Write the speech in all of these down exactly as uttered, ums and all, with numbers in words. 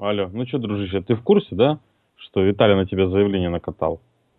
Алло, ну что, дружище, ты в курсе, да, что Виталий на тебя заявление накатал?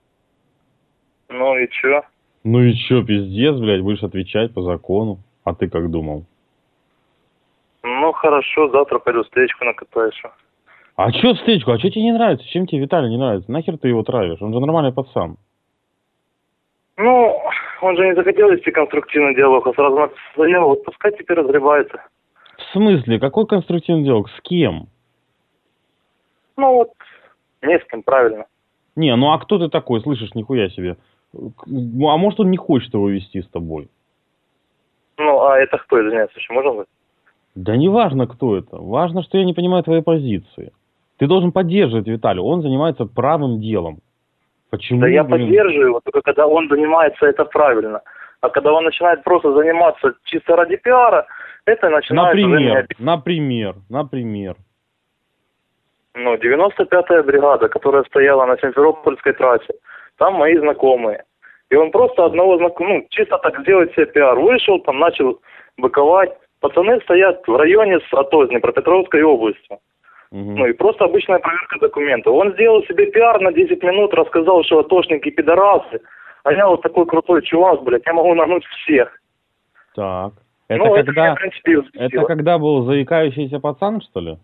Ну и чё? Ну и чё, пиздец, блядь, будешь отвечать по закону. А ты как думал? Ну хорошо, завтра пойду встречку накатаешь. А чё встречку? А чё тебе не нравится? Чем тебе Виталий не нравится? Нахер ты его травишь? Он же нормальный пацан. Ну, он же не захотел вести конструктивный диалог, а сразу написал заяву, вот пускай теперь разгребается. В смысле? Какой конструктивный диалог? С кем? Ну вот, не с кем, правильно. Не, ну а кто ты такой? Слышишь, нихуя себе. Ну, а может он не хочет его вести с тобой? Ну, а это кто, извиняюсь, еще можно быть? Да не важно, кто это. Важно, что я не понимаю твоей позиции. Ты должен поддерживать Виталия. Он занимается правым делом. Почему? Да я блин? поддерживаю его, только когда он занимается, это правильно. А когда он начинает просто заниматься чисто ради пиара, это начинает уже меня... Например, например, например. Ну, девяносто пятая бригада, которая стояла на Симферопольской трассе, там мои знакомые. И он просто одного знакомого, ну, чисто так сделать себе пиар. Вышел, там начал быковать. Пацаны стоят в районе с АТО, с Днепропетровской области. Угу. Ну и просто обычная проверка документов. Он сделал себе пиар на десять минут, рассказал, что атошники пидорасы. А я вот такой крутой чувак, блядь, я могу нагнуть всех. Так. Это Ну, когда, это, меня, в принципе, это когда был заикающийся пацан, что ли?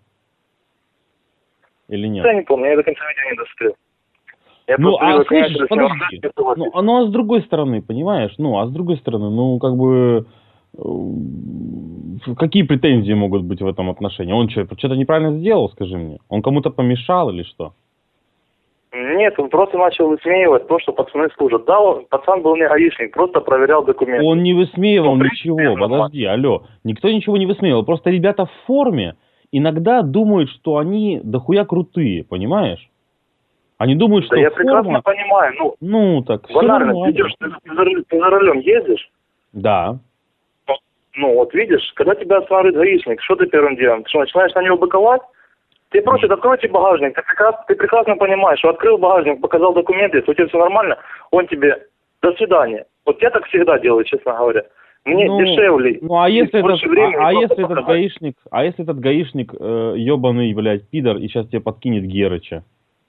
Или нет? Я не помню, я до конца видео не досмотрел. Я ну, а привык, слышишь, подожди. Ну, а, ну, а с другой стороны, понимаешь? Ну, а с другой стороны, ну, как бы... Э, какие претензии могут быть в этом отношении? Он что, что-то неправильно сделал, скажи мне? Он кому-то помешал или что? Нет, он просто начал высмеивать то, что пацаны служат. Да, он, пацан был не гаишник, просто проверял документы. Он не высмеивал ну, ничего, принципе, подожди, алло. Никто ничего не высмеивал, просто ребята в форме иногда думают, что они дохуя крутые, понимаешь? Они думают, что да я форма... прекрасно понимаю, ну, ну так, банально, ты идешь, ты, ты, за, ты за рулем ездишь? Да. Ну, ну, вот видишь, когда тебя останавливает гаишник, что ты первым делом? Ты что, начинаешь на него быковать? Ты просит, откройте багажник, ты прекрасно, ты прекрасно понимаешь, что открыл багажник, показал документы, если у тебя все нормально, он тебе, до свидания. Вот я так всегда делаю, честно говоря. Мне ну, дешевле. Ну, а если этот, а, а если показать. этот гаишник, а если этот гаишник, э, ебаный, блядь, пидор, и сейчас тебе подкинет Герыча?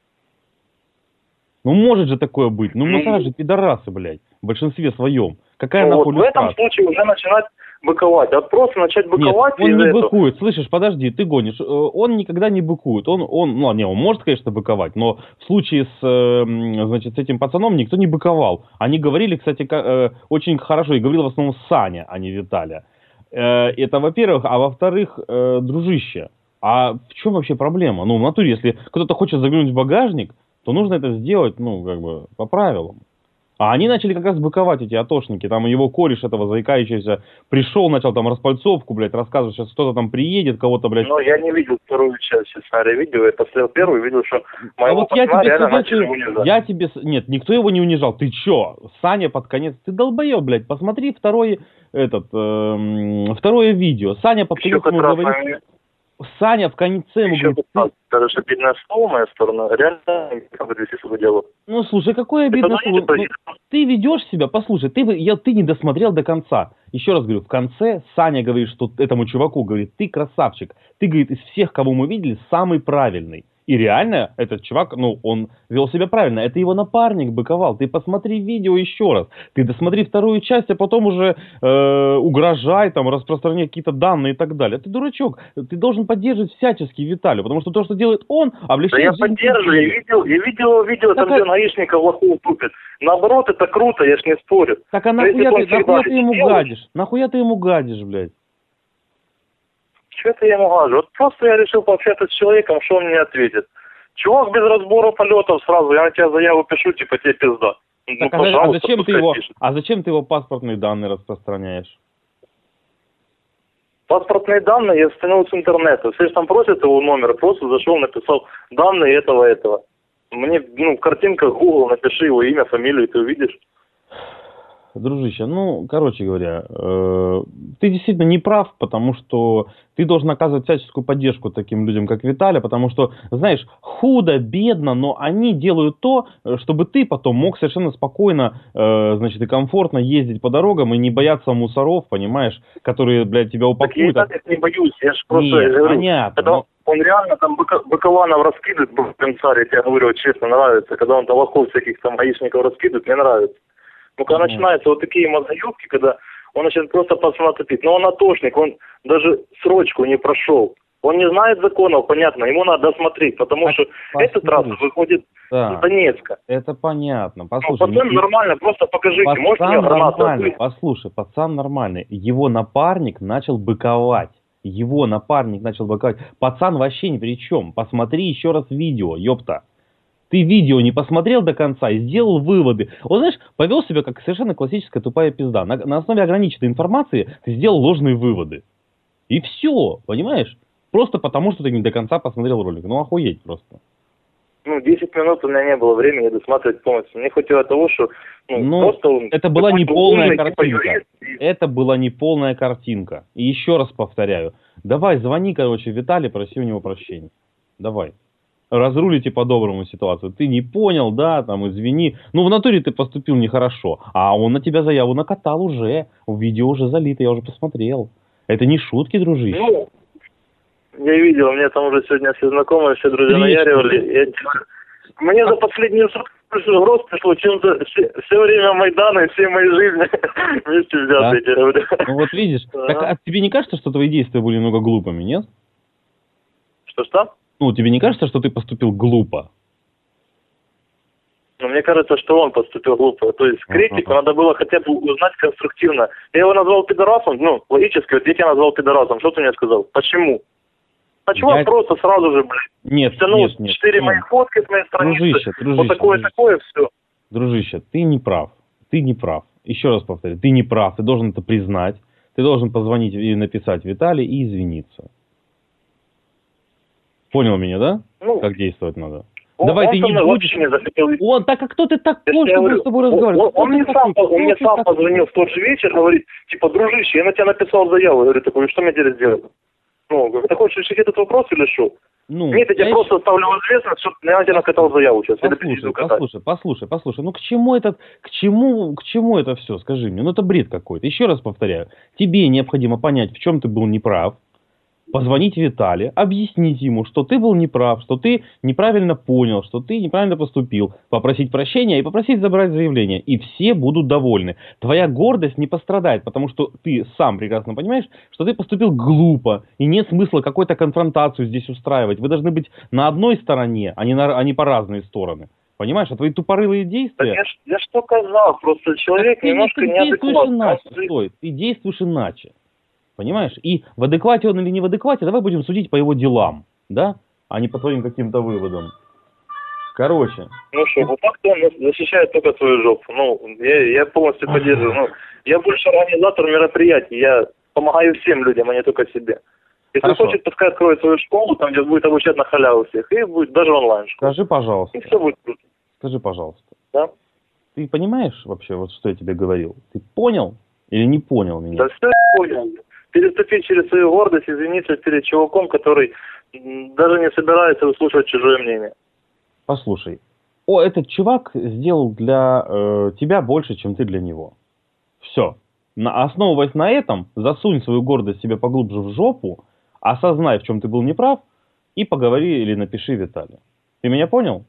Ну, может же такое быть. Ну, мы ну, же пидорасы, блядь, в большинстве своем. Какая ну, нахуй вот в этом случае уже начинать быковать. А просто начать быковать... Нет, он не этого... быкует. Слышишь, подожди, ты гонишь. Он никогда не быкует. Он, он, ну, не, он может, конечно, быковать, но в случае с, значит, с этим пацаном никто не быковал. Они говорили, кстати, очень хорошо, и говорил в основном Саня, а не Виталя. Это, во-первых. А во-вторых, дружище, а в чем вообще проблема? Ну, в натуре, если кто-то хочет заглянуть в багажник, то нужно это сделать, ну, как бы, по правилам. А они начали как раз быковать, эти атошники. Там его кореш этого заикающегося пришел, начал там распальцовку, блядь, рассказывать, сейчас кто-то там приедет, кого-то, блядь. Ну, я не видел вторую часть, честно говоря, видео. Я посмотрел первую, видел, что моего а вот я тебе реально начали советую, унижать. Я тебе... Нет, никто его не унижал. Ты чё? Саня под конец... Ты долбоёб, блядь. Посмотри второе, этот, э, второе видео. Саня под конец ему говорит... Мои... Саня в конце ему говорит... Ты... Даже обидное слово моя сторона, реально как бы вести свое дело. Ну, слушай, какое обидное слово? Ну, ты ведешь себя, послушай, ты, я, ты не досмотрел до конца. Еще раз говорю, в конце Саня говорит, что этому чуваку, говорит, ты красавчик. Ты, говорит, из всех, кого мы видели, самый правильный. И реально этот чувак, ну, он вел себя правильно. Это его напарник быковал. Ты посмотри видео еще раз. Ты досмотри вторую часть, а потом уже э, угрожай, там, распространяй какие-то данные и так далее. Ты дурачок. Ты должен поддерживать всячески Виталию. Потому что то, что делает он, облегчает... Да я поддерживаю. Я видел, я видел видео, так там, где гаишника лоху тупит. Наоборот, это круто, я ж не спорю. Так а нахуя, ты, нахуя ты ему делает... гадишь? Нахуя ты ему гадишь, блядь? Что-то я ему гажу. Вот просто я решил пообщаться с человеком, что он мне ответит. Чувак без разбора полетов сразу, я на тебя заяву пишу, типа тебе пизда. Ну, так, а, а, зачем ты его, а зачем ты его паспортные данные распространяешь? Паспортные данные я стянул с интернета. Все же там просят его номер, просто зашел, написал данные этого, этого. Мне, ну, в картинках Google напиши его имя, фамилию, и ты увидишь. Дружище, ну, короче говоря, э, ты действительно не прав, потому что ты должен оказывать всяческую поддержку таким людям, как Виталя, потому что, знаешь, худо, бедно, но они делают то, чтобы ты потом мог совершенно спокойно, э, значит, и комфортно ездить по дорогам и не бояться мусоров, понимаешь, которые, блядь, тебя упакуют. Так я и так не боюсь, я же просто... Нет, говорю, понятно, когда... но, Он реально там быка, быкованов раскидывает, Бенцарь, я тебе говорю, честно, нравится. Когда он толоков всяких там гаишников раскидывает, мне нравится. Ну, когда mm-hmm. начинаются вот такие мозгоёбки, когда он начинает просто пацана топить. Но он атошник, он даже срочку не прошел. Он не знает законов, понятно, ему надо смотреть, потому так, что послушай. Эта трасса выходит да. с Донецка. Это понятно. Послушай, ну, пацан не... нормально, просто покажите, пацан может мне нормально, послушай, пацан нормальный. Его напарник начал быковать. Его напарник начал быковать. Пацан вообще ни при чем. Посмотри еще раз видео, ёпта. Ты видео не посмотрел до конца и сделал выводы. Он, знаешь, повел себя как совершенно классическая тупая пизда. На, на основе ограниченной информации ты сделал ложные выводы. И все, понимаешь? Просто потому, что ты не до конца посмотрел ролик. Ну, охуеть просто. Ну, десять минут у меня не было времени досматривать полностью. Мне хватило того, что... Ну, ну просто он это была не полная умный, картинка. типа, юрист, и... Это была не полная картинка. И еще раз повторяю. Давай, звони, короче, Виталий, проси у него прощения. Давай. Разрулите по-доброму ситуацию. Ты не понял, да, там, извини. Ну, в натуре ты поступил нехорошо. А он на тебя заяву накатал уже. Видео уже залито, я уже посмотрел. Это не шутки, дружище. Ну... Я видел, у меня там уже сегодня все знакомые, все друзья наяривали. Я... Мне за последние сутки рост пришло, чем-то все, все время Майдана и все мои жизни вместе взятые, я говорю. Ну вот видишь, так, а тебе не кажется, что твои действия были немного глупыми, нет? Что-что? Ну, тебе не кажется, что ты поступил глупо? Ну, мне кажется, что он поступил глупо. То есть критику uh-huh. надо было хотя бы узнать конструктивно. Я его назвал пидорасом, ну, логически, вот я тебя назвал пидорасом, что ты мне сказал? Почему? А чувак я... просто сразу же, блядь, нет, стянул нет, нет, четыре нет. моих фотки с моей страницы, дружище, дружище, вот такое, дружище. такое, все. Дружище, ты не прав, ты не прав. Еще раз повторю, ты не прав, ты должен это признать, ты должен позвонить и написать Виталий и извиниться. Понял меня, да? Ну, как действовать надо? Он, Давай он ты не будешь. Не захотел... Он, так как кто ты такой, чтобы говорю, с тобой разговаривать? Он, он, он мне сам, он мне сам позвонил в тот же вечер, говорит, типа, дружище, я на тебя написал заяву. Я говорю, такой, что мне теперь сделать? Ну, говорю, ты хочешь решить этот вопрос или что? Ну, нет, я тебе я просто еще... ставлю в известность, что я на тебя накатал заяву сейчас. Послушай, послушай, послушай, послушай, ну к чему этот, к чему, к чему это все, скажи мне? Ну это бред какой-то. Еще раз повторяю, тебе необходимо понять, в чем ты был неправ, позвонить Виталию, объяснить ему, что ты был неправ, что ты неправильно понял, что ты неправильно поступил, попросить прощения и попросить забрать заявление. И все будут довольны. Твоя гордость не пострадает, потому что ты сам прекрасно понимаешь, что ты поступил глупо, и нет смысла какую-то конфронтацию здесь устраивать. Вы должны быть на одной стороне, а не, на, а не по разные стороны. Понимаешь, а твои тупорылые действия... Я, я что сказал, просто человек ты, немножко ты неадекватный. Действуешь иначе, стой, ты действуешь иначе. Понимаешь? И в адеквате он или не в адеквате, давай будем судить по его делам, да? А не по твоим каким-то выводам. Короче. Ну что, по факту он защищает только свою жопу. Ну, я, я полностью поддерживаю. Ну, я больше организатор мероприятий. Я помогаю всем людям, а не только себе. Если Хорошо. хочет, пускай откроет свою школу, там, где будет обучать на халяву всех. И будет даже онлайн школа. Скажи, пожалуйста. И все будет круто. Скажи, пожалуйста. Да? Ты понимаешь вообще, вот что я тебе говорил? Ты понял или не понял меня? Да все я понял. Переступить через свою гордость, извиниться перед чуваком, который даже не собирается выслушивать чужое мнение. Послушай, о, этот чувак сделал для э, тебя больше, чем ты для него. Все. На, основываясь на этом, засунь свою гордость себе поглубже в жопу, осознай, в чем ты был неправ, и поговори или напиши Виталию. Ты меня понял?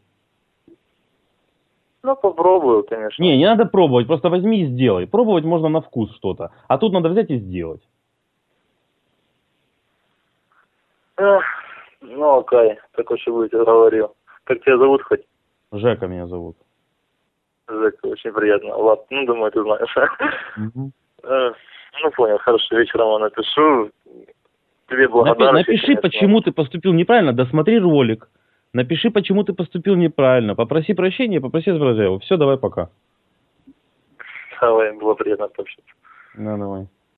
Ну, попробую, конечно. Не, не надо пробовать, просто возьми и сделай. Пробовать можно на вкус что-то, а тут надо взять и сделать. Эх, ну, окей, так уж и быть, говорил. Как тебя зовут хоть? Жека меня зовут. Жека, очень приятно. Ладно, ну, думаю, ты знаешь. Угу. Э, ну, понял, хорошо, вечером я напишу. Тебе благодарность. Напиши, конечно, почему ты поступил неправильно, досмотри ролик. Напиши, почему ты поступил неправильно. Попроси прощения, попроси забрать его. Все, давай, пока. Давай, было приятно пообщаться. Да, давай.